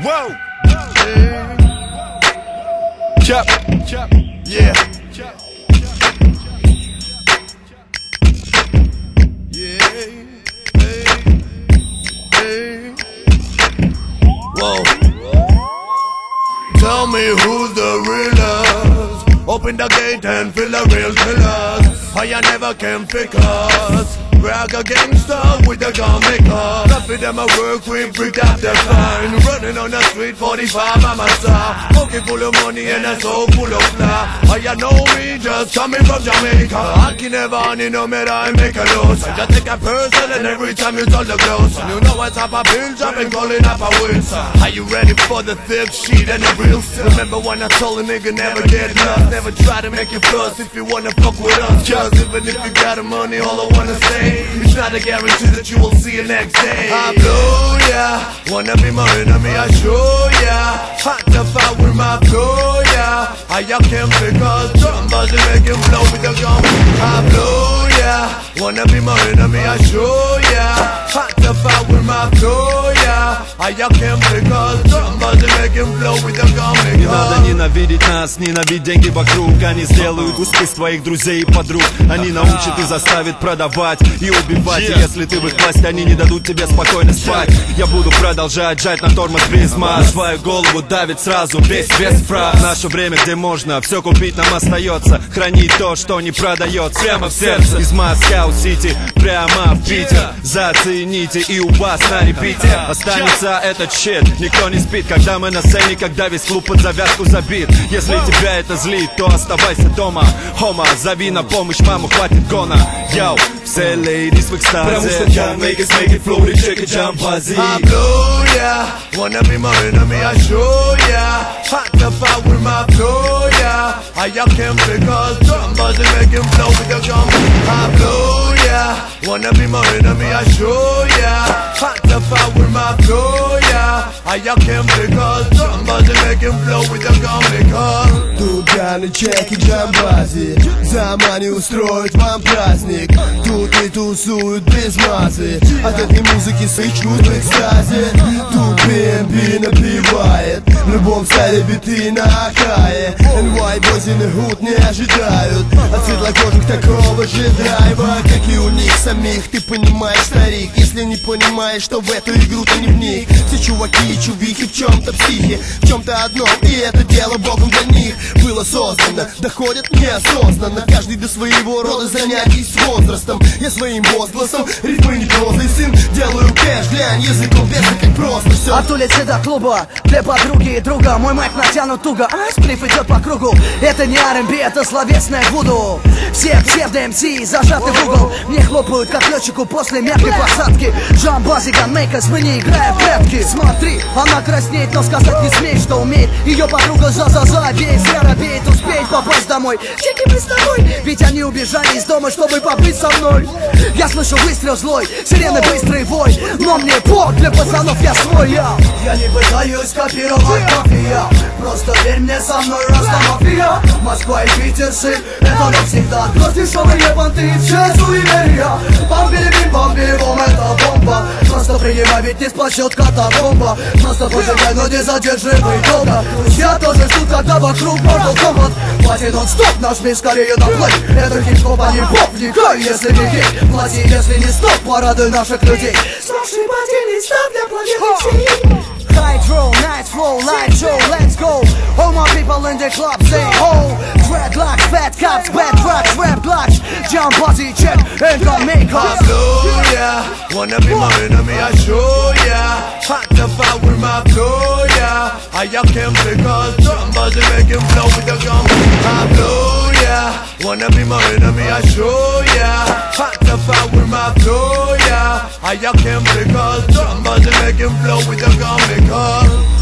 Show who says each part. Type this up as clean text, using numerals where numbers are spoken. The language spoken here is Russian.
Speaker 1: Whoa. Chop. Yeah. Whoa. Tell me who's the realest. Open the gate and feel the real killers. I never can pick us. Brag a gangster with a gun maker. Enough of them a work with brick up the fine. Running on the street 45 I'm a star. Pocket full of money and a soul full of fly. I know me just coming from Jamaica. I can never honey no matter I make a loss. I just take a person and every time you tell the close. You know what's up a bill job and calling up a wins. Are you ready for the thick shit and the real stuff? Remember when I told a nigga never get lost. Never try to make you fuss if you wanna fuck with us. Cause even if you got the money all I wanna say, it's not a guarantee that you will see you next day. I blow ya, wanna be my enemy, I show ya. Hot to fight with my blow ya. I can pick us, somebody make him blow with the gun. I blow ya, wanna be my enemy, I show ya. Hot to fight with my blow ya. I can pick us, somebody make him blow with the gun.
Speaker 2: Не надо ненавидеть нас, ненавидь деньги вокруг. Они сделают успех твоих друзей и подруг. Они научат и заставят продавать и убивать. И если ты в их власти, они не дадут тебе спокойно спать. Я буду продолжать жать на тормоз призма. Свою голову давит сразу весь вес фраз. В наше время, где можно все купить, нам остается хранить то, что не продается. Прямо в сердце из Москва-Сити, прямо в Питер. Зацените, и у вас на репите останется этот щит. Никто не спит, когда мы на сцене, когда весь клуб под завязку забит. Если тебя это злит, то оставайся дома. Хома, зови на помощь маму, хватит гона. Йоу, все ladies в экстазе.
Speaker 3: Потому что young niggas make it flow, they check it, Jambazi.
Speaker 2: I blow ya, wanna be my enemy, I show ya. Hot to fight with my blow ya. I can pick us, somebody make him blow with the gun. I blow ya, wanna be my enemy, I show ya. Hot to fight with my blow ya. I can pick us, somebody make him blow with the gun.
Speaker 4: Тут пьяный чек и Джамбази. За мани устроить вам праздник. Тут не тусуют без мазы. От этой музыки сычут в экстазе. Тут BNB напевает. В любом стиле биты на Акае. NY Boys и Hood не ожидают от светлокожих такого же драйва, как и у них самих. Ты понимаешь, старик, если не понимаешь, что в эту игру ты не вник. Все чуваки и чувихи в чем-то психи, в чем-то одном, и это дело богом для них было создано. Доходят неосознанно, каждый до своего рода занятий с возрастом. Я своим возгласом, ритмы не прозой, сын, делаю кэш, глянь, языком беса, как просто все.
Speaker 5: От улицы до клуба, для подруги и друга. Мой майк натянут туго, а сплиф идет по кругу. Это не R&B, это словесное вуду. Все псевдо-МС зажаты в угол. Мне хлопают, как летчику после мягкой посадки. Джамбази, ганмейкерс, мы не играем в прятки. Смотри, она краснеет, но сказать не смеет, что умеет. Ее подруга за-за-за обеет, зря робеет, успеет попасть домой. Чеки мы с тобой, ведь они убежали из дома, чтобы побыть со мной. Я слышу выстрел злой, сирены быстрый вой. Но мне пох, для пацанов я свой. Я не пытаюсь копировать мафия, просто верь мне, со мной Раста мафия. Москва и Питер, сын, это навсегда. Дешевые понты, все суеверия. Бомбили-бим, бомбили-бом, это бомба. Просто принимай, ведь не сплачет катакомба. Просто пожигай, но не задерживай долго. Друзья тоже ждут, когда вокруг Mortal Kombat. Плати нон-стоп, нажми скорее на плей. Это хип-хоп, а не поп, вникай, если не гей. Плати, если не стоп, порадуй наших людей. Смаши поделись, ставь для планеты всей. Hydro, night flow, light show, let's go. All my people in the club say ho. Dreadlocks, fat cops, bad drugs, rap blocks. Jambazi, check, and gon' make us.
Speaker 2: I blow ya, wanna be my enemy, I show ya. Hot to fight with my blow ya. I can pick us, somebody make him blow with the gun. I blow ya, wanna be my enemy, I show ya. Hot to fight with my blow ya. I can pick us, somebody make him blow with the gun.